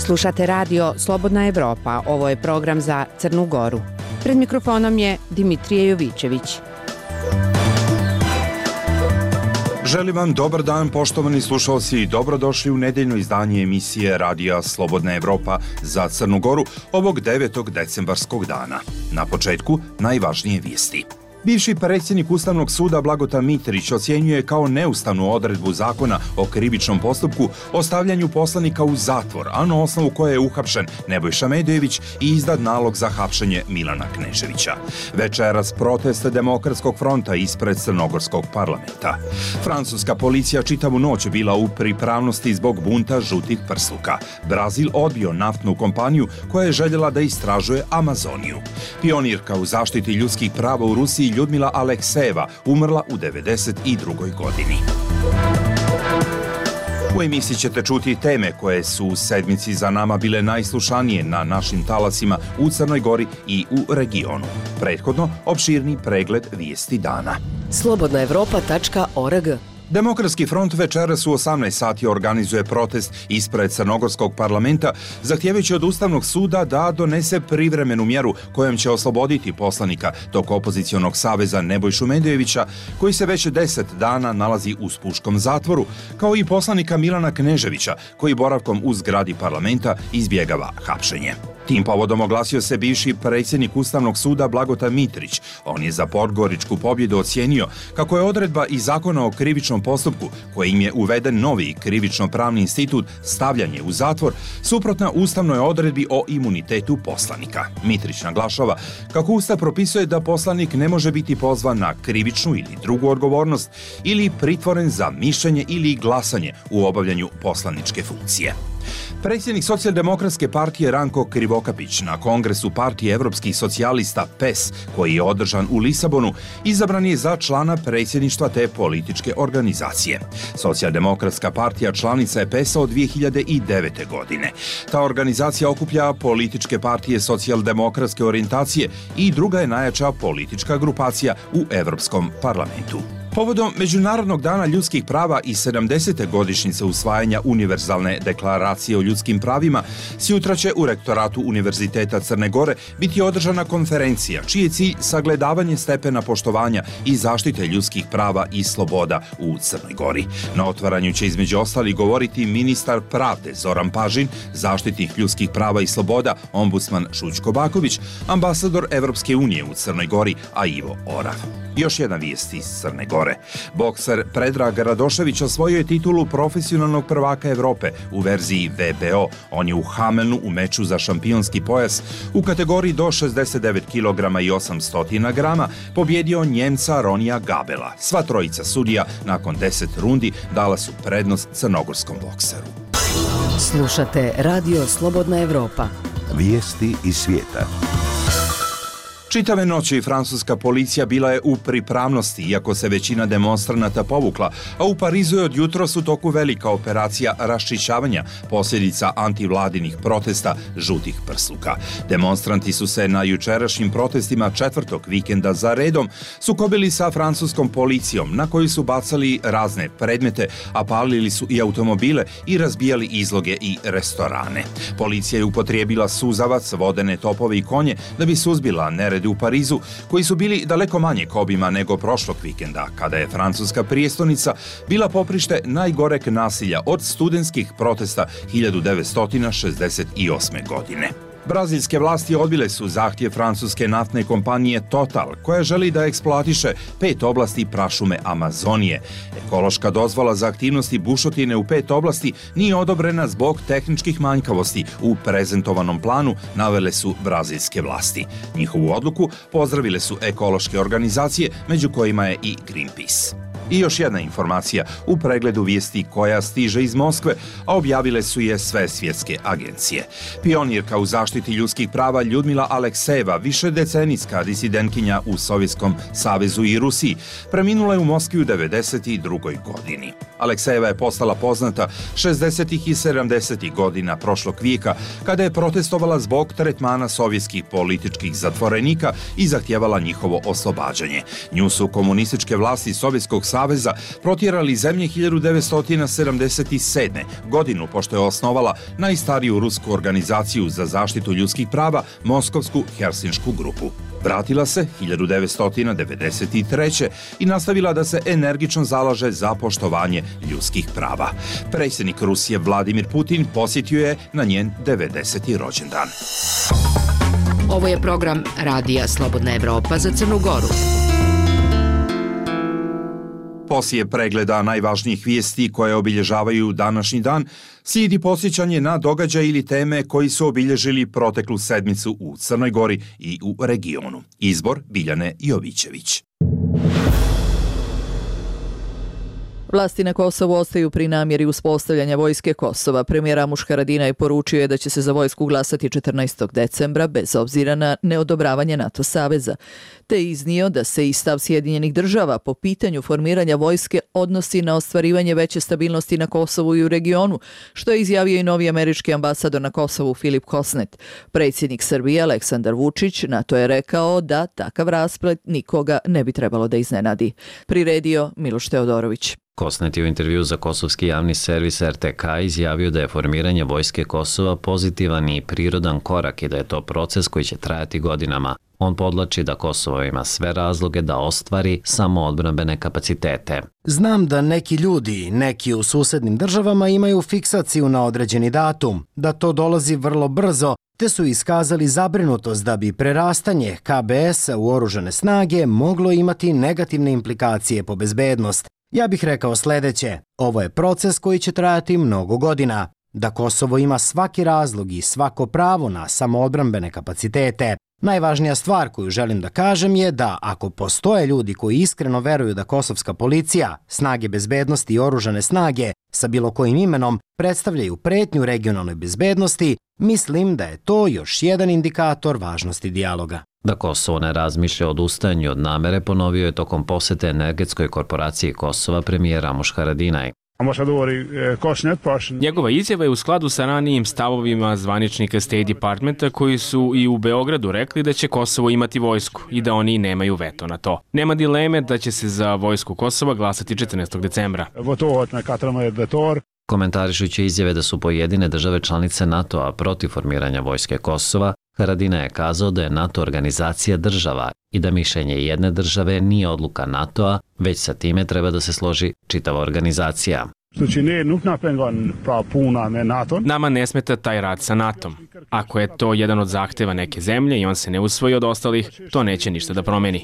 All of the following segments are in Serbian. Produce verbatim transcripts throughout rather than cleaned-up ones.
Slušate radio Slobodna Evropa, ovo je program za Crnu Goru. Pred mikrofonom je Dimitrije Jovićević. Želim vam dobar dan, poštovani slušalci, i dobrodošli u nedeljno izdanje emisije radija Slobodna Evropa za Crnu Goru ovog devetog decembarskog dana. Na početku najvažnije vijesti. Bivši predsjednik Ustavnog suda Blagota Mitrić ocjenjuje kao neustavnu odredbu zakona o krivičnom postupku o stavljanju poslanika u zatvor, a na osnovu koje je uhapšen Nebojša Medojević i izdat nalog za hapšenje Milana Kneževića. Večeras protest Demokratskog fronta ispred Crnogorskog parlamenta. Francuska policija čitavu noć bila u pripravnosti zbog bunta žutih prsluka. Brazil odbio naftnu kompaniju koja je željela da istražuje Amazoniju. Pionirka u zaštiti ljudskih prava u Rusiji Ljudmila Aleksejeva umrla u devedeset drugoj godini. U emisiji ćete čuti teme koje su u sedmici za nama bile najslušanije na našim talasima u Crnoj Gori i u regionu. Prethodno, opširni pregled vijesti dana. slobodna evropa tačka org. Demokratski front večeras u osamnaest sati organizuje protest ispred Crnogorskog parlamenta, zahtijevajući od Ustavnog suda da donese privremenu mjeru kojom će osloboditi poslanika tog opozicionog saveza Nebojšu Medojevića, koji se već deset dana nalazi u spuškom zatvoru, kao i poslanika Milana Kneževića, koji boravkom u zgradi parlamenta izbjegava hapšenje. Tim povodom oglasio se bivši predsjednik Ustavnog suda Blagota Mitrić. On je za podgoričku pobjedu ocijenio kako je odredba iz zakona o krivičnom postupku, kojim je uveden novi krivično-pravni institut stavljanje u zatvor, suprotna ustavnoj odredbi o imunitetu poslanika. Mitrić naglašava kako Ustav propisuje da poslanik ne može biti pozvan na krivičnu ili drugu odgovornost ili pritvoren za mišljenje ili glasanje u obavljanju poslaničke funkcije. Predsjednik Socijaldemokratske partije Ranko Krivokapić na kongresu partije Evropskih socijalista P E S, koji je održan u Lisabonu, izabran je za člana predsjedništva te političke organizacije. Socijaldemokratska partija članica je P E S-a od dvije hiljade devete. godine. Ta organizacija okuplja političke partije socijaldemokratske orijentacije i druga je najjača politička grupacija u Evropskom parlamentu. Povodom Međunarodnog dana ljudskih prava i sedamdesete godišnjice usvajanja Univerzalne deklaracije o ljudskim pravima, sjutra će u rektoratu Univerziteta Crne Gore biti održana konferencija, čiji je cilj sagledavanje stepena poštovanja i zaštite ljudskih prava i sloboda u Crnoj Gori. Na otvaranju će između ostalih govoriti ministar pravde Zoran Pažin, zaštitnik ljudskih prava i sloboda ombudsman Šućko Baković, ambasador Evropske unije u Crnoj Gori, a Ivo Orav. Još jedna vijest iz Crne Gore. Bokser Predrag Radošević osvojio je titulu profesionalnog prvaka Evrope u verziji V B O. On je u Hamelnu u meču za šampionski pojas u kategoriji do šezdeset devet kilograma i osamsto grama pobjedio Njemca Ronija Gabela. Sva trojica sudija nakon deset rundi dala su prednost crnogorskom bokseru. Slušate radio Slobodna Evropa. Vijesti iz svijeta. Čitave noći francuska policija bila je u pripravnosti, iako se većina demonstranata povukla, a u Parizu je od jutros u toku velika operacija raščišćavanja posljedica antivladinih protesta žutih prsluka. Demonstranti su se na jučerašnjim protestima četvrtog vikenda za redom sukobili sa francuskom policijom, na koju su bacali razne predmete, a palili su i automobile i razbijali izloge i restorane. Policija je upotrijebila suzavac, vodene topove i konje da bi suzbila nered u Parizu, koji su bili daleko manje obima nego prošlog vikenda, kada je francuska prijestolnica bila poprište najgoreg nasilja od studentskih protesta hiljadu devetsto šezdeset osme. godine. Brazilske vlasti odbile su zahtjev francuske naftne kompanije Total, koja želi da eksploatiše pet oblasti prašume Amazonije. Ekološka dozvola za aktivnosti bušotine u pet oblasti nije odobrena zbog tehničkih manjkavosti u prezentovanom planu, navele su brazilske vlasti. Njihovu odluku pozdravile su ekološke organizacije, među kojima je i Greenpeace. I još jedna informacija u pregledu vijesti koja stiže iz Moskve, a objavile su je sve svjetske agencije. Pionirka u zaštiti ljudskih prava Ljudmila Aleksejeva, višedecenijska disidentkinja u Sovjetskom savezu i Rusiji, preminula je u Moskvi u devedeset drugoj. godini. Aleksejeva je postala poznata šezdesetih i sedamdesetih godina prošlog vijeka, kada je protestovala zbog tretmana sovjetskih političkih zatvorenika i zahtjevala njihovo oslobađanje. Nju su komunističke vlasti Sovjetskog saveza saveza protjerali iz zemlje hiljadu devetsto sedamdeset sedme. godinu, pošto je osnovala najstariju rusku organizaciju za zaštitu ljudskih prava, Moskovsku Helsinšku grupu. Vratila se hiljadu devetsto devedeset treće. i nastavila da se energično zalaže za poštovanje ljudskih prava. Predsjednik Rusije Vladimir Putin posjetio je na njen devedeseti rođendan. Ovo je program Radija Slobodna Evropa za Crnu Goru. Poslije pregleda najvažnijih vijesti koje obilježavaju današnji dan, slijedi posjećanje na događaj ili teme koji su obilježili proteklu sedmicu u Crnoj Gori i u regionu. Izbor Biljane Jovićević. Vlasti na Kosovu ostaju pri namjeri uspostavljanja vojske Kosova. Premijer Ramuš Haradinaj poručio je da će se za vojsku glasati četrnaestog decembra bez obzira na neodobravanje NATO saveza, te iznio da se i stav Sjedinjenih država po pitanju formiranja vojske odnosi na ostvarivanje veće stabilnosti na Kosovu i u regionu, što je izjavio i novi američki ambasador na Kosovu Filip Kosnet. Predsjednik Srbije Aleksandar Vučić na to je rekao da takav rasplet nikoga ne bi trebalo da iznenadi. Priredio Miloš Teodorović. Kosnet je u intervju za kosovski javni servis R T K izjavio da je formiranje vojske Kosova pozitivan i prirodan korak i da je to proces koji će trajati godinama. On podlači da Kosovo ima sve razloge da ostvari samoodbrambene kapacitete. Znam da neki ljudi, neki u susednim državama imaju fiksaciju na određeni datum, da to dolazi vrlo brzo, te su iskazali zabrinutost da bi prerastanje K B S-a u oružane snage moglo imati negativne implikacije po bezbednost. Ja bih rekao sljedeće, ovo je proces koji će trajati mnogo godina, da Kosovo ima svaki razlog i svako pravo na samoodbrambene kapacitete. Najvažnija stvar koju želim da kažem je da ako postoje ljudi koji iskreno veruju da kosovska policija, snage bezbednosti i oružane snage sa bilo kojim imenom predstavljaju pretnju regionalnoj bezbednosti, mislim da je to još jedan indikator važnosti dijaloga. Da Kosovo ne razmišlja o odustajanju od namere, ponovio je tokom posete energetskoj korporaciji Kosova premijer Ramuš Haradinaj. Njegova izjava je u skladu sa ranijim stavovima zvaničnika State Departmenta koji su i u Beogradu rekli da će Kosovo imati vojsku i da oni nemaju veto na to. Nema dileme da će se za vojsku Kosova glasati četrnaestog decembra. Komentarišući izjave da su pojedine države članice NATO-a protiv formiranja vojske Kosova, Haradinaj je kazao da je NATO organizacija država i da mišljenje jedne države nije odluka NATO-a, već sa time treba da se složi čitava organizacija. Nama ne smeta taj rad sa NATO-om. Ako je to jedan od zahteva neke zemlje i on se ne usvoji od ostalih, to neće ništa da promeni.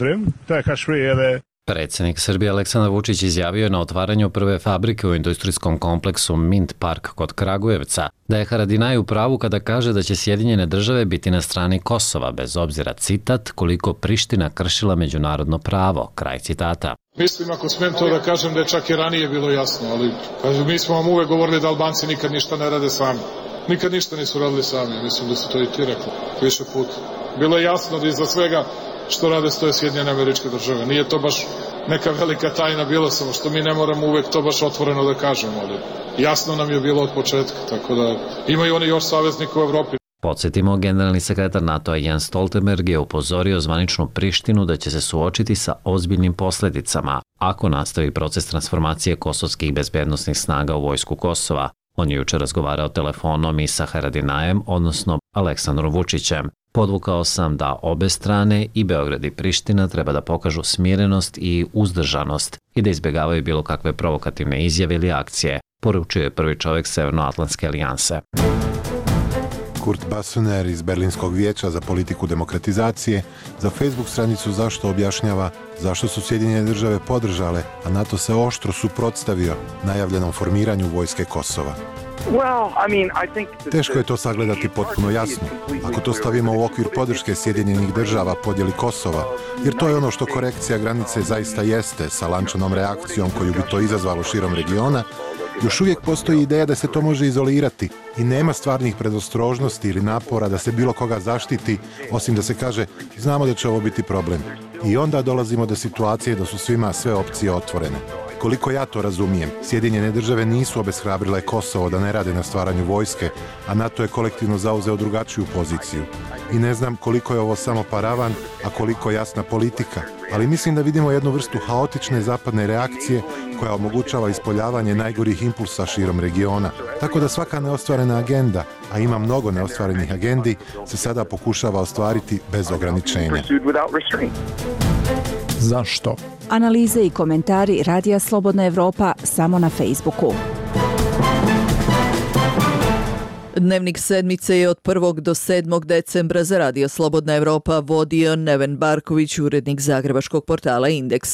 Predsjednik Srbije Aleksandar Vučić izjavio je na otvaranju prve fabrike u industrijskom kompleksu Mint Park kod Kragujevca da je Haradinaj u pravu kada kaže da će Sjedinjene države biti na strani Kosova, bez obzira, citat, koliko Priština kršila međunarodno pravo, kraj citata. Mislim, ako smem to da kažem, da je čak i ranije bilo jasno, ali mi smo vam uvek govorili da Albanci nikad ništa ne rade sami. Nikad ništa nisu radili sami, mislim da su to i ti rekli više puta. Bilo je jasno da iza svega što rade stoje Sjedinjene Američke Države. Nije to baš neka velika tajna bilo, samo što mi ne moramo uvek to baš otvoreno da kažemo, ali jasno nam je bilo od početka, tako da imaju oni još saveznika u Evropi. Podsjetimo, generalni sekretar NATO-a Jens Stoltenberg je upozorio zvaničnu Prištinu da će se suočiti sa ozbiljnim posljedicama ako nastavi proces transformacije kosovskih bezbednosnih snaga u vojsku Kosova. On je jučer razgovarao telefonom i sa Haradinajem, odnosno Aleksandrom Vučićem. Podvukao sam da obe strane, i Beograd i Priština, treba da pokažu smirenost i uzdržanost i da izbjegavaju bilo kakve provokativne izjave ili akcije, poručio je prvi čovjek Severnoatlantske alijanse. Kurt Basuner iz Berlinskog vijeća za politiku demokratizacije za Facebook stranicu Zašto objašnjava zašto su Sjedinjene države podržale, a NATO se oštro suprotstavio najavljenom formiranju vojske Kosova. Teško je to sagledati potpuno jasno, ako to stavimo u okvir podrške Sjedinjenih država podjeli Kosova, jer to je ono što korekcija granice zaista jeste, sa lančanom reakcijom koju bi to izazvalo širom regiona. Još uvijek postoji ideja da se to može izolirati i nema stvarnih predostrožnosti ili napora da se bilo koga zaštiti, osim da se kaže znamo da će ovo biti problem. I onda dolazimo do situacije da su svima sve opcije otvorene. Koliko ja to razumijem, Sjedinjene države nisu obeshrabrile Kosovo da ne rade na stvaranju vojske, a NATO je kolektivno zauzeo drugačiju poziciju. I ne znam koliko je ovo samo paravan, a koliko jasna politika, ali mislim da vidimo jednu vrstu haotične zapadne reakcije koja omogućava ispoljavanje najgorih impulsa širom regiona. Tako da svaka neostvarena agenda, a ima mnogo neostvarenih agendi, se sada pokušava ostvariti bez ograničenja. Zašto? Analize i komentari Radija Slobodna Evropa samo na Facebooku. Dnevnik sedmice je od prvog do sedmog decembra za Radio Slobodna Evropa vodio Neven Barković, urednik zagrebačkog portala Indeks.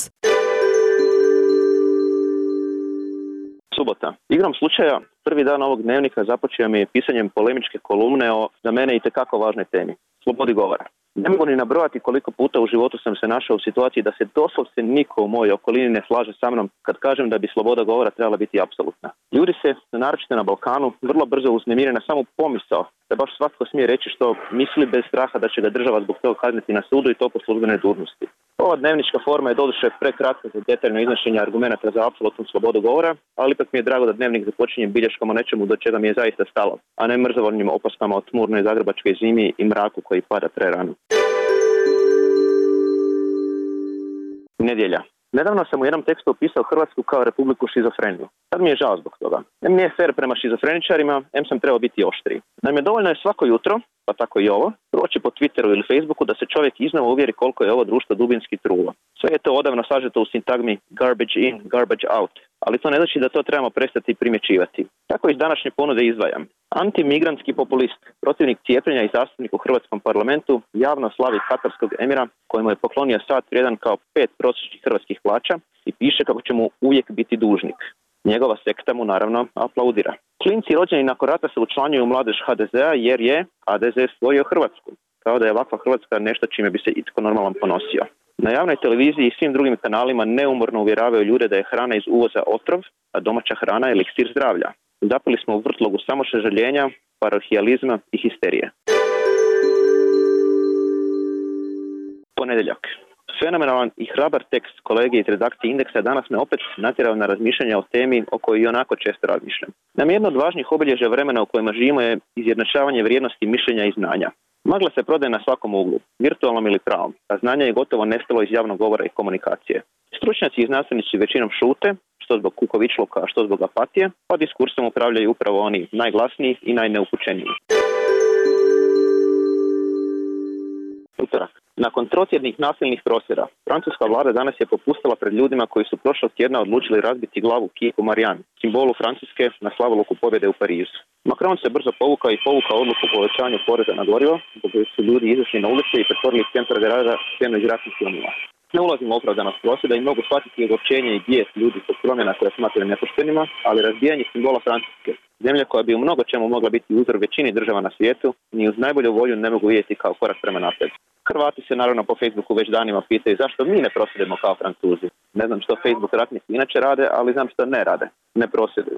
Subota. Igrom slučaja, prvi dan ovog dnevnika započeo mi je pisanjem polemičke kolumne o, za mene, itekako važnoj temi, slobodi govora. Ne mogu ni nabrojati koliko puta u životu sam se našao u situaciji da se doslovce niko u mojoj okolini ne slaže sa mnom kad kažem da bi sloboda govora trebala biti apsolutna. Ljudi se, naročito na Balkanu, vrlo brzo uznemire na samu pomisao da baš svatko smije reći što misli bez straha da će ga država zbog toga kazniti na sudu i to po službenoj dužnosti. Ova dnevnička forma je doduše prekratka za detaljno iznošenje argumenata za apsolutnu slobodu govora, ali ipak mi je drago da dnevnik započinje bilješkom o nečemu do čega mi je zaista stalo, a ne mrzovoljnim opaskama o tmurnoj zagrebačkoj zimi i mraku koji pada prerano. Nedjelja. Nedavno sam u jednom tekstu opisao Hrvatsku kao republiku šizofreniju. Sad mi je žao zbog toga. Em nije fair prema šizofreničarima, em sam trebao biti oštriji. Naime, dovoljno je svako jutro, pa tako i ovo, proći po Twitteru ili Facebooku da se čovjek iznova uvjeri koliko je ovo društvo dubinski trulo. Sve je to odavno sažeto u sintagmi garbage in, garbage out, ali to ne znači da to trebamo prestati primjećivati. Tako iz današnje ponude izdvajam. Antimigrantski populist, protivnik cijepljenja i zastupnik u Hrvatskom parlamentu, javno slavi katarskog emira kojemu je poklonio sat vrijedan kao pet prosječnih hrvatskih plaća i piše kako će mu uvijek biti dužnik. Njegova sekta mu naravno aplaudira. Klinci rođeni nakon rata se učlanjuju u mladež ha de zea jer je ha de ze stvorio Hrvatsku, kao da je ovakva Hrvatska nešto čime bi se itko normalan ponosio. Na javnoj televiziji i svim drugim kanalima neumorno uvjeravaju ljude da je hrana iz uvoza otrov, a domaća hrana je eliksir zdravlja. Zapili smo u vrtlogu samo sažaljenja, parohijalizma i histerije. Ponedjeljak. Fenomenalan i hrabar tekst kolege iz redakcije Indeksa danas me opet natjerao na razmišljanje o temi o kojoj i onako često razmišljam. Nam jedno od važnijih obilježja vremena u kojima živimo je izjednačavanje vrijednosti mišljenja i znanja. Magla se prodaje na svakom uglu, virtualnom ili pravom, a znanje je gotovo nestalo iz javnog govora i komunikacije. Stručnjaci i znanstvenici većinom šute, što zbog kukavičluka, a što zbog apatije, pa diskursom upravljaju upravo oni najglasniji i najneupućeniji. Utorak. Nakon trotjednih nasilnih prosvjeda, francuska vlada danas je popustila pred ljudima koji su prošlog tjedna odlučili razbiti glavu kipu Marianne, simbolu Francuske na slavoluku pobjede u Parizu. Macron se brzo povukao i povukao odluku o povećanju poreza na gorivo, zbog kojeg su ljudi izašli na ulice i pretvorili centar grada scenu iz ratnih filmova. Ne ulazim u opravdanost prosvjeda i mogu shvatiti ogorčenje i bijes ljudi zbog promjena koje smatraju nepoštenima, ali razbijanje simbola Francuske, zemlje koja bi u mnogo čemu mogla biti uzor većini država na svijetu, ni uz najbolju volju ne mogu vidjeti kao korak prema naprijed. Hrvati se naravno po Facebooku već danima pitaju zašto mi ne prosvjedimo kao Francuzi. Ne znam što Facebook ratnici inače rade, ali znam što ne rade. Ne prosvjeduju.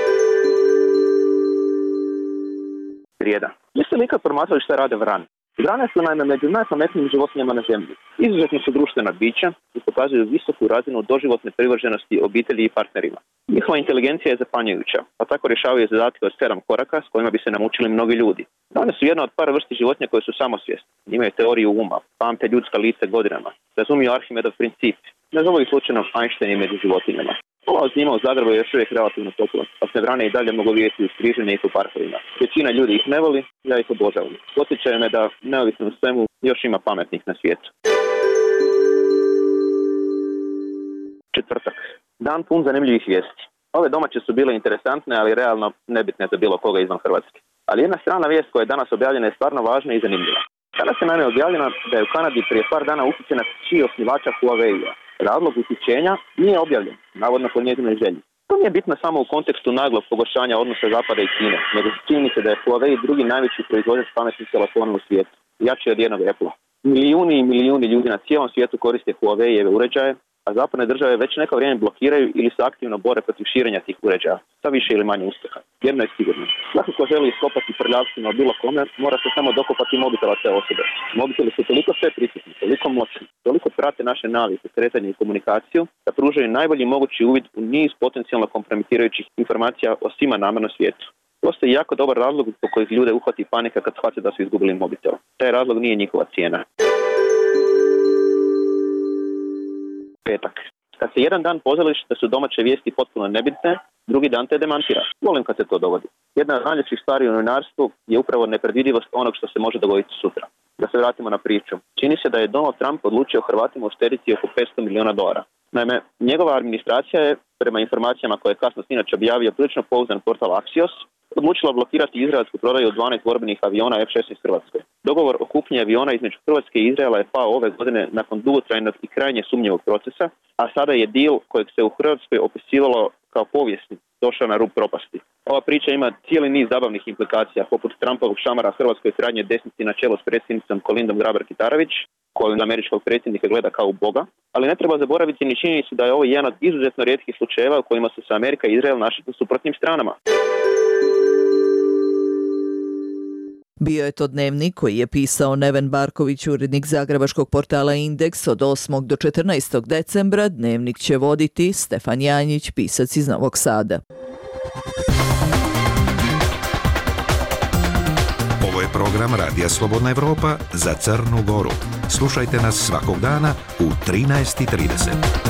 Srijeda. Jeste li ikad promatrali šta rade vrane? Vrane su naime među najpametnijim životinjama na zemlji. Izuzetno su društvena bića i pokazuju visoku razinu doživotne privrženosti obitelji i partnerima. Njihova inteligencija je zapanjujuća, pa tako rješavaju zadatke od sedam koraka s kojima bi se namučili mnogi ljudi. One su jedna od par vrsti životinja koje su samosvjesne. Imaju teoriju uma, pamte ljudska lice godinama, razumiju Arhimedov princip. Ne zovu ih slučajno Einstein među životinjama. Ova zima u Zagrebu je još uvijek relativno topla, pa se vrane i dalje mogu vidjeti u križanju i u parkovima. Većina ljudi ih ne voli, ja ih obožavam. Podsjećaju me da, neovisno u svemu, još ima pametnih na svijetu. Četvrtak. Dan pun zanimljivih vijesti. Ove domaće su bile interesantne, ali realno nebitne za bilo koga izvan Hrvatske. Ali jedna strana vijest koja je danas objavljena je stvarno važna i zanimljiva. Danas je naime objavljena da je u Kanadi prije par dana uhićena kći osnivača Huawei-a. Razlog uhićenja nije objavljen, navodno po njezinoj želji. To nije bitno samo u kontekstu naglog pogoršanja odnosa Zapada i Kine, nego čini se da je Huawei drugi najveći proizvođač pametnih telefona u svijetu, jači od jednog Apple-a. Milijuni i milijuni ljudi na cijelom svijetu koriste Huawei-eve uređaje, a zapadne države već neko vrijeme blokiraju ili se aktivno bore protiv širenja tih uređaja, sa više ili manje uspjeha. Jedno je sigurno. Svako ko želi iskopati prljavstvima bilo kome, mora se samo dokopati mobitela te osobe. Mobiteli su toliko sve prisutni, toliko moćni, toliko prate naše navike, kretanje i komunikaciju, da pružaju najbolji mogući uvid u niz potencijalno kompromitirajućih informacija o svima nama na svijetu. Postoji jako dobar razlog po kojih ljude uhvati panika kad shvate da su izgubili mobitel. Taj razlog nije njihova cijena. Petak. Kad se jedan dan pozvališ da su domaće vijesti potpuno nebitne, drugi dan te demantira. Volim kad se to dogodi. Jedna od najljepših stvari u novinarstvu je upravo nepredvidivost onog što se može dogoditi sutra. Da se vratimo na priču. Čini se da je Donald Trump odlučio Hrvatima uštediti oko petsto milijuna dolara. Naime, njegova administracija je, prema informacijama koje je kasno sinoć objavio prilično pouzdan portal Axios, odlučila blokirati izraelsku prodaju dvanaest borbenih aviona F šesnaest Hrvatskoj. Dogovor o kupnji aviona između Hrvatske i Izraela je pao ove godine nakon dugotrajnog i krajnje sumnjivog procesa, a sada je deal kojeg se u Hrvatskoj opisivalo kao povijesni došao na rub propasti. Ova priča ima cijeli niz zabavnih implikacija, poput Trumpovog šamara Hrvatskoj krajnje desnici na čelu s predsjednicom Kolindom Grabar-Kitarović, koju američkog predsjednika gleda kao u Boga, ali ne treba zaboraviti ni činjenicu da je ovo jedan od izuzetno rijetkih slučajeva u kojima su se Amerika i Izrael našli u suprotnim stranama. Bio je to dnevnik koji je pisao Neven Barković, urednik zagrebačkog portala Indeks od osmog do četrnaestog decembra. Dnevnik će voditi Stefan Janjić, pisac iz Novog Sada. Ovo je program Radija Slobodna Evropa za Crnu Goru. Slušajte nas svakog dana u trinaest i trideset.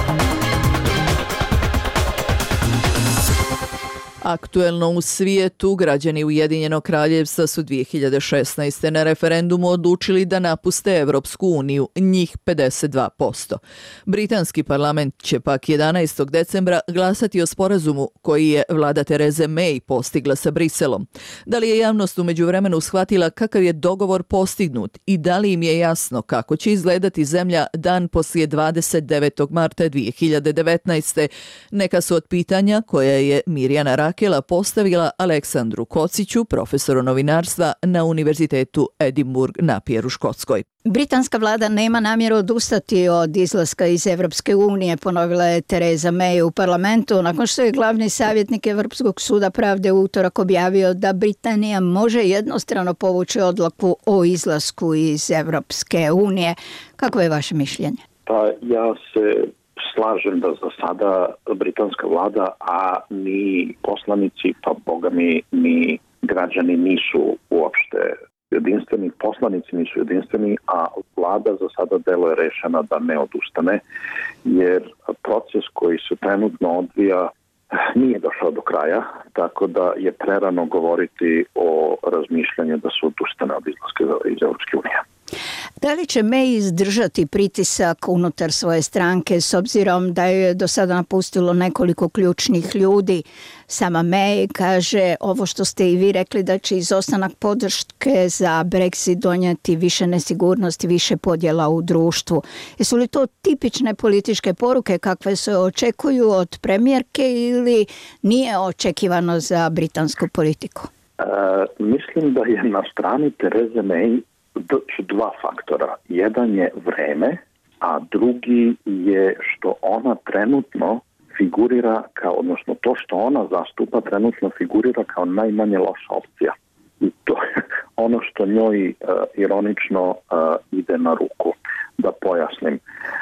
Aktuelno u svijetu, građani Ujedinjenog kraljevstva su dvije hiljade šesnaeste. na referendumu odlučili da napuste Evropsku uniju, njih pedeset dva posto. Britanski parlament će pak jedanaestog decembra glasati o sporazumu koji je vlada Tereze May postigla sa Briselom. Da li je javnost u međuvremenu shvatila kakav je dogovor postignut i da li im je jasno kako će izgledati zemlja dan poslije dvadeset devetog marta dvije hiljade devetnaeste. Neka su od pitanja koje je Mirjana Rakela postavila Aleksandru Kociću, profesoru novinarstva na Univerzitetu Edinburgh Napier u Škotskoj. Britanska vlada nema namjeru odustati od izlaska iz Evropske unije, ponovila je Tereza May u parlamentu, nakon što je glavni savjetnik Evropskog suda pravde u utorak objavio da Britanija može jednostrano povući odluku o izlasku iz Evropske unije. Kako je vaše mišljenje? Pa ja se slažem da za sada britanska vlada, a ni poslanici, pa boga mi ni građani nisu uopšte jedinstveni, poslanici nisu jedinstveni, a vlada za sada deluje rešena da ne odustane, jer proces koji se trenutno odvija nije došao do kraja, tako da je prerano govoriti o razmišljanju da se odustane od izlaska iz Evropske unije. Da li će May izdržati pritisak unutar svoje stranke s obzirom da je do sada napustilo nekoliko ključnih ljudi? Sama May kaže ovo što ste i vi rekli, da će izostanak podrške za Brexit donijeti više nesigurnosti, više podjela u društvu. Jesu li to tipične političke poruke kakve se očekuju od premijerke ili nije očekivano za britansku politiku? E, mislim da je na strani Tereze May su dva faktora. Jedan je vreme, a drugi je što ona trenutno figurira kao, odnosno to što ona zastupa trenutno figurira kao najmanje loša opcija. I to je ono što njoj uh, ironično uh, ide na ruku. Da pojasnim.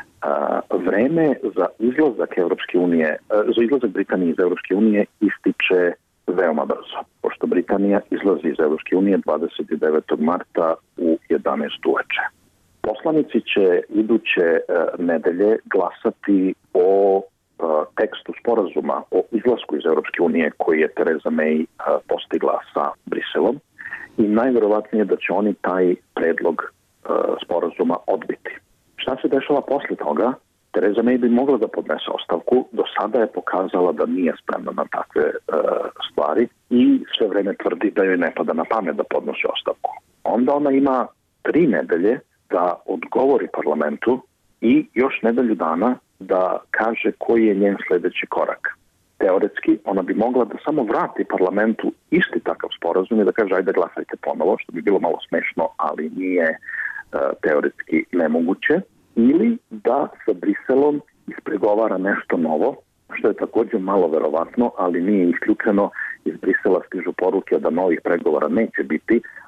Uh, vreme za izlazak Evropske unije, uh, za izlazak Britanije iz Evropske unije ističe veoma brzo, pošto Britanija izlazi iz Evropske unije dvadeset devetog marta u jedanaest uveče. Poslanici će iduće uh, nedelje glasati o uh, tekstu sporazuma o izlasku iz Evropske unije koji je Tereza May uh, postigla sa Briselom i najverovatnije da će oni taj predlog uh, sporazuma odbiti. Šta se dešava posle toga? Tereza May bi mogla da podnese ostavku, do sada je pokazala da nije spremna na takve e, stvari i sve vreme tvrdi da joj ne pada na pamet da podnosi ostavku. Onda ona ima tri nedelje da odgovori parlamentu i još nedelju dana da kaže koji je njen sljedeći korak. Teoretski, ona bi mogla da samo vrati parlamentu isti takav sporazum i da kaže ajde glasajte ponovo, što bi bilo malo smešno, ali nije e, teoretski nemoguće. Ili da sa Briselom ispregovara nešto novo, što je također malo verovatno, ali nije isključeno. Iz Brisela stižu poruke da novih pregovora neće biti,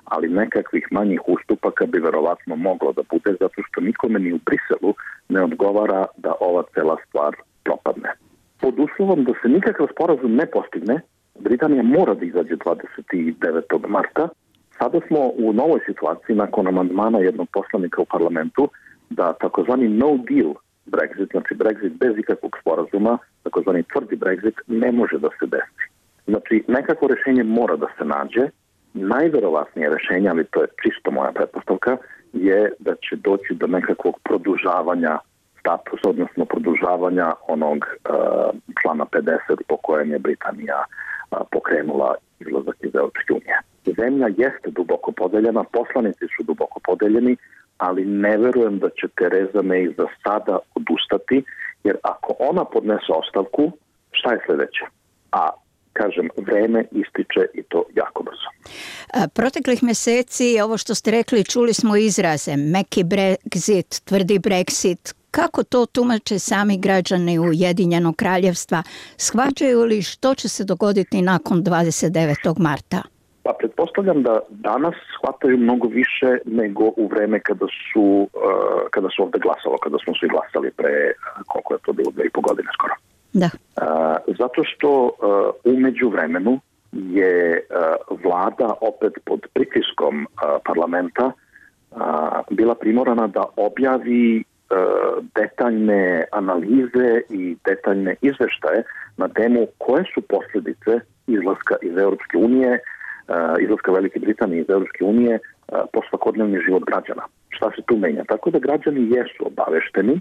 ali nekakvih manjih ustupaka bi verovatno moglo da bude, zato što nikome ni u Briselu ne odgovara da ova cela stvar propadne. Pod uslovom da se nikakav sporazum ne postigne, Britanija mora da izađe dvadeset devetog marta. Sada smo u novoj situaciji nakon amandmana jednog poslanika u parlamentu da takozvani no deal Brexit, znači Brexit bez ikakvog sporazuma, takozvani tvrdi Brexit, ne može da se desi. Znači, nekako rešenje mora da se nađe. Najverovatnije rešenje, ali to je čisto moja pretpostavka, je da će doći do nekakvog produžavanja statusa, odnosno produžavanja onog uh, člana pedeset po kojem je Britanija uh, pokrenula izlazak iz Europske unije. Zemlja jeste duboko podeljena, poslanici su duboko podeljeni, ali ne verujem da će Theresa May za sada odustati, jer ako ona podnese ostavku, šta je sledeće? A kažem, vreme ističe i to jako brzo. Proteklih meseci, ovo što ste rekli, čuli smo izraze meki Brexit, tvrdi Brexit. Kako to tumače sami građani Ujedinjenog kraljevstva? Shvaćaju li što će se dogoditi nakon dvadeset devetog marta? Pa pretpostavljam da danas shvataju mnogo više nego u vreme kada su, uh, kada su ovde glasalo, kada smo svi glasali pre, koliko je to bilo, dve i po godine skoro. Da. Uh, zato što uh, umeđu vremenu je uh, vlada opet pod pritiskom uh, parlamenta uh, bila primorana da objavi uh, detaljne analize i detaljne izveštaje na temu koje su posljedice izlaska iz Europske unije, uh, izlaska Velike Britanije iz Europske unije uh, po svakodnevni život građana. Šta se tu menja? Tako da građani jesu obavešteni,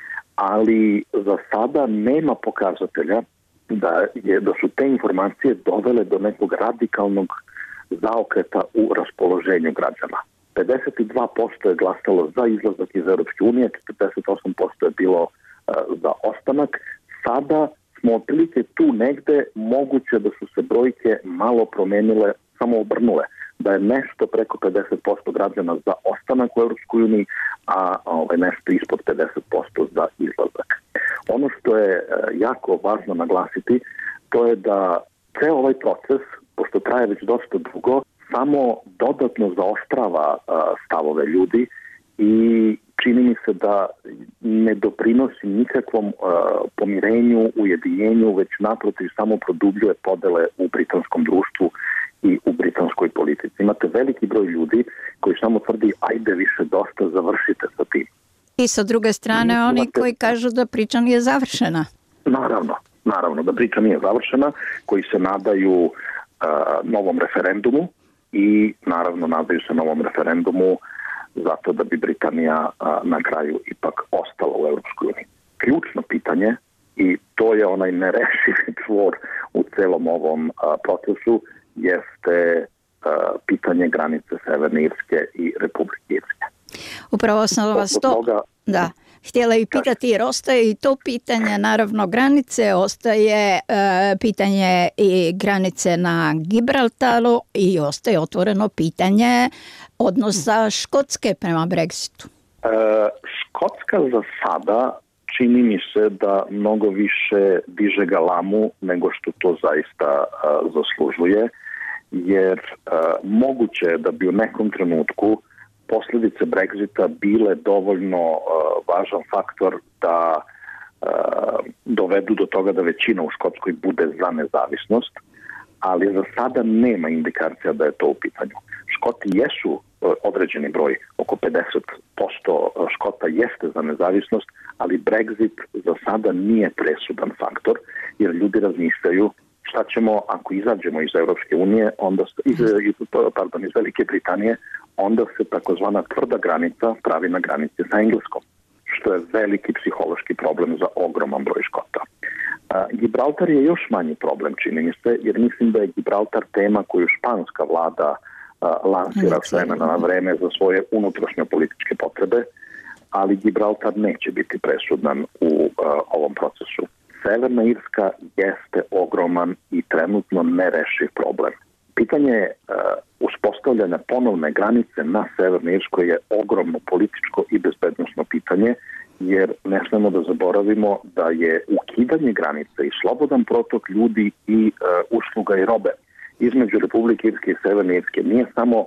ali za sada nema pokazatelja da, je, da su te informacije dovele do nekog radikalnog zaokreta u raspoloženju građana. pedeset dva posto je glasalo za izlazak iz Europske unije, četrdeset osam posto je bilo uh, za ostanak. Sada smo otprilike tu negde, moguće da su se brojke malo promenile, samo obrnule, da je nešto preko pedeset posto građana za ostanak u Europskoj uniji, a ovaj, nešto ispod pedeset posto za izlazak. Ono što je jako važno naglasiti, to je da ceo ovaj proces, pošto traje već dosta dugo, samo dodatno zaoštrava stavove ljudi i čini mi se da ne doprinosi nikakvom pomirenju, ujedinjenju, već naprotiv samo produbljuje podele u britanskom društvu i u britanskoj politici. Imate veliki broj ljudi koji samo tvrdi ajde više dosta, završite sa tim. I sa druge strane oni Imate... koji kažu da priča nije završena. Naravno, naravno da priča nije završena, koji se nadaju uh, novom referendumu i naravno nadaju se novom referendumu zato da bi Britanija uh, na kraju ipak ostala u Europskoj uniji. Ključno pitanje, i to je onaj nerešivi čvor u celom ovom uh, procesu, jeste uh, pitanje granice Severne Irske i Republike Irske. Upravo sam vas to toga... da, htjela i pitati, jer ostaje i to pitanje, naravno granice, ostaje uh, pitanje i granice na Gibraltaru i ostaje otvoreno pitanje odnosa Škotske prema Brexitu. Uh, Škotska za sada čini mi se da mnogo više diže galamu nego što to zaista uh, zaslužuje, jer uh, moguće je da bi u nekom trenutku posljedice Brexita bile dovoljno uh, važan faktor da uh, dovedu do toga da većina u Škotskoj bude za nezavisnost, ali za sada nema indikacija da je to u pitanju. Škoti jesu uh, određeni broj, oko pedeset posto Škota jeste za nezavisnost, ali Brexit za sada nije presudan faktor, jer ljudi razmišljaju šta ćemo ako izađemo iz Europske unije, onda iz, pardon, iz Velike Britanije, onda se takozvana tvrda granica pravi na granici sa Engleskom, što je veliki psihološki problem za ogroman broj Škota. A, Gibraltar je još manji problem, čini mi se, jer mislim da je Gibraltar tema koju španska vlada a, lansira s vremena na vreme za svoje unutrašnje političke potrebe, ali Gibraltar neće biti presudan u a, ovom procesu. Severna Irska jeste ogroman i trenutno nerešiv problem. Pitanje uh, uspostavljanja ponovne granice na Severnoj Irskoj je ogromno političko i bezbednosno pitanje, jer ne smemo da zaboravimo da je ukidanje granice i slobodan protok ljudi i uh, usluga i robe između Republike Irske i Severne Irske nije samo uh,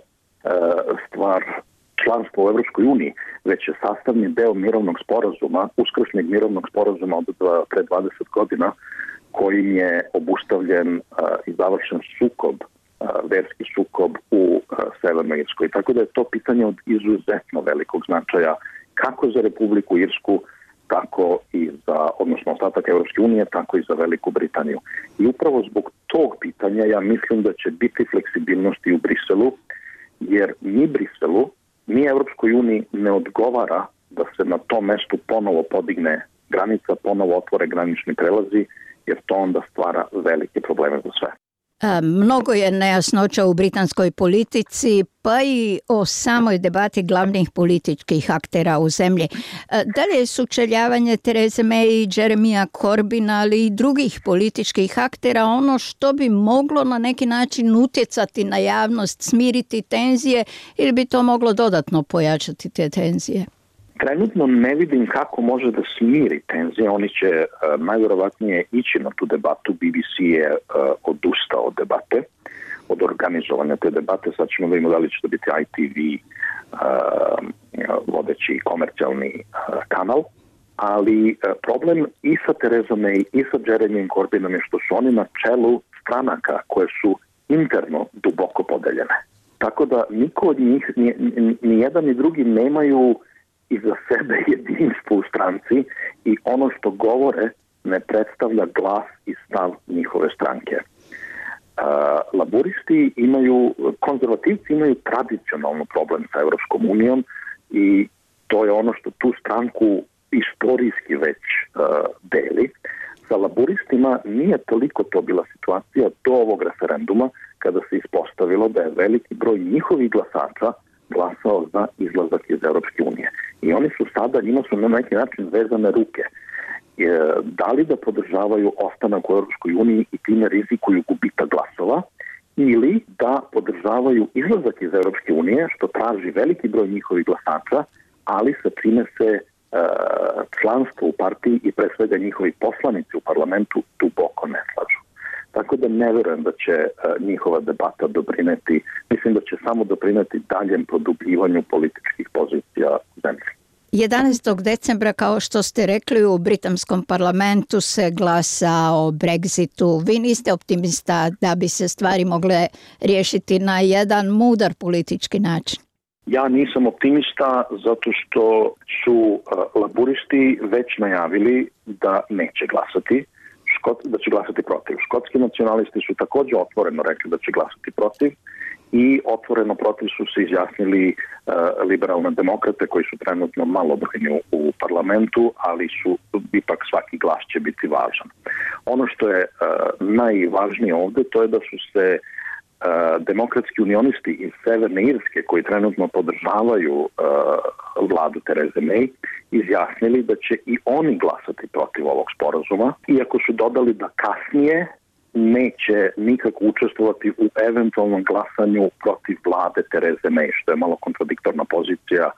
stvar članstva u Evropskoj uniji, već je sastavni deo mirovnog sporazuma, uskrsnjeg mirovnog sporazuma od pre dvadeset godina, kojim je obustavljen i završen sukob, verski sukob u Severnoj Irskoj. Tako da je to pitanje od izuzetno velikog značaja kako za Republiku Irsku, tako i za, odnosno ostatak Evropske unije, tako i za Veliku Britaniju. I upravo zbog tog pitanja ja mislim da će biti fleksibilnosti u Briselu, jer ni Briselu, ni Evropskoj uniji ne odgovara da se na tom mestu ponovo podigne granica, ponovo otvore granični prelazi, jer to onda stvara velike probleme za sve. A, mnogo je nejasnoća u britanskoj politici, pa i o samoj debati glavnih političkih aktera u zemlji. A, da li je sučeljavanje Therese May i Jeremija Corbina, ali i drugih političkih aktera ono što bi moglo na neki način utjecati na javnost, smiriti tenzije, ili bi to moglo dodatno pojačati te tenzije? Trenutno ne vidim kako može da smiri tenzije. Oni će uh, najvjerovatnije ići na tu debatu. B B C je uh, odustao od debate, od organizovanja te debate. Sad ćemo da vidimo da li će to biti I T V, uh, vodeći komercijalni uh, kanal. Ali uh, problem i sa Theresa May i sa Jeremyjem Corbynom je što su oni na čelu stranaka koje su interno duboko podeljene. Tako da niko od njih, ni, ni, ni jedan ni drugi nemaju iza sebe jedinstvo u stranci i ono što govore ne predstavlja glas i stav njihove stranke. Uh, laburisti imaju, konzervativci imaju tradicionalno problem sa Evropskom unijom i to je ono što tu stranku istorijski već uh, deli. Sa laburistima nije toliko to bila situacija do ovog referenduma kada se ispostavilo da je veliki broj njihovih glasača glasao za izlazak iz Evropske unije. I oni su sada, njima su na neki način vezane ruke. E, da li da podržavaju ostanak u Evropskoj uniji i time rizikuju gubitak glasova, ili da podržavaju izlazak iz Evropske unije, što traži veliki broj njihovih glasača, ali sa čime se e, članstvo u partiji i pre svega njihovi poslanici u parlamentu duboko ne slažu. Tako da ne verujem da će uh, njihova debata doprineti, mislim da će samo doprineti daljem produbljivanju političkih pozicija u zemlji. jedanaestog decembra, kao što ste rekli, u britanskom parlamentu se glasa o Brexitu. Vi niste optimista da bi se stvari mogle riješiti na jedan mudar politički način? Ja nisam optimista zato što su uh, laburisti već najavili da neće glasati. Škot, da će glasati protiv. Škotski nacionalisti su također otvoreno rekli da će glasati protiv i otvoreno protiv su se izjasnili uh, liberalne demokrate koji su trenutno malobrojni u parlamentu, ali su ipak svaki glas će biti važan. Ono što je uh, najvažnije ovdje to je da su se Uh, demokratski unionisti iz Severne Irske koji trenutno podržavaju uh, vladu Therese May izjasnili da će i oni glasati protiv ovog sporazuma, iako su dodali da kasnije neće nikako učestvovati u eventualnom glasanju protiv vlade Therese May, što je malo kontradiktorna pozicija,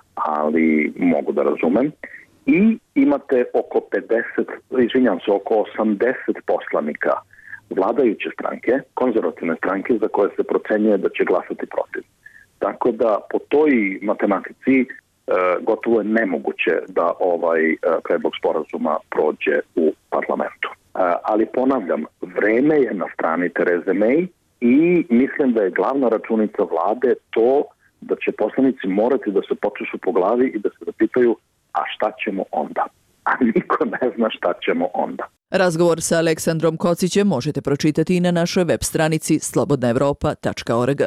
ali mogu da razumem. I imate oko pedeset, izvinjam se, oko osamdeset poslanika vladajuće stranke, konzervativne stranke za koje se procenjuje da će glasati protiv. Tako da po toj matematici e, gotovo je nemoguće da ovaj e, predlog sporazuma prođe u parlamentu. E, ali ponavljam, vreme je na strani Therese May i mislim da je glavna računica vlade to da će poslanici morati da se počešu po glavi i da se zapitaju a šta ćemo onda? A niko ne zna šta ćemo onda. Razgovor sa Aleksandrom Kocićem možete pročitati i na našoj web stranici slobodna evropa tačka org.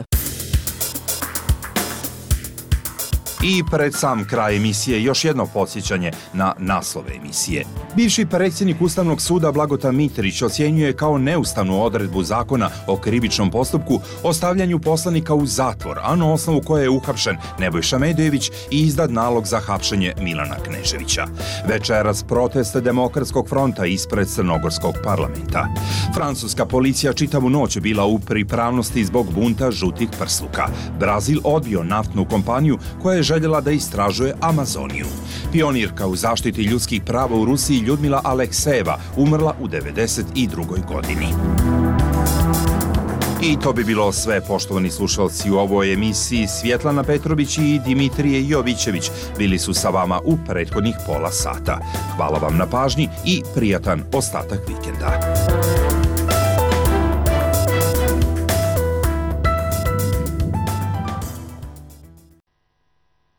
I pred sam kraj emisije još jedno podsjećanje na naslove emisije. Bivši predsjednik Ustavnog suda Blagota Mitrić ocjenjuje kao neustavnu odredbu zakona o krivičnom postupku o stavljanju poslanika u zatvor, a na osnovu koje je uhapšen Nebojša Medojević i izdat nalog za hapšenje Milana Kneževića. Večeras protest Demokratskog fronta ispred Crnogorskog parlamenta. Francuska policija čitavu noć bila u pripravnosti zbog bunta žutih prsluka. Brazil odbio naftnu kompaniju koja je željela da istražuje Amazoniju. Pionirka u zaštiti ljudskih prava u Rusiji Ljudmila Aleksejeva umrla u devedeset drugoj godini. I to bi bilo sve, poštovani slušalci, u ovoj emisiji. Svjetlana Petrović i Dimitrije Jovićević bili su sa vama u prethodnih pola sata. Hvala vam na pažnji i prijatan ostatak vikenda.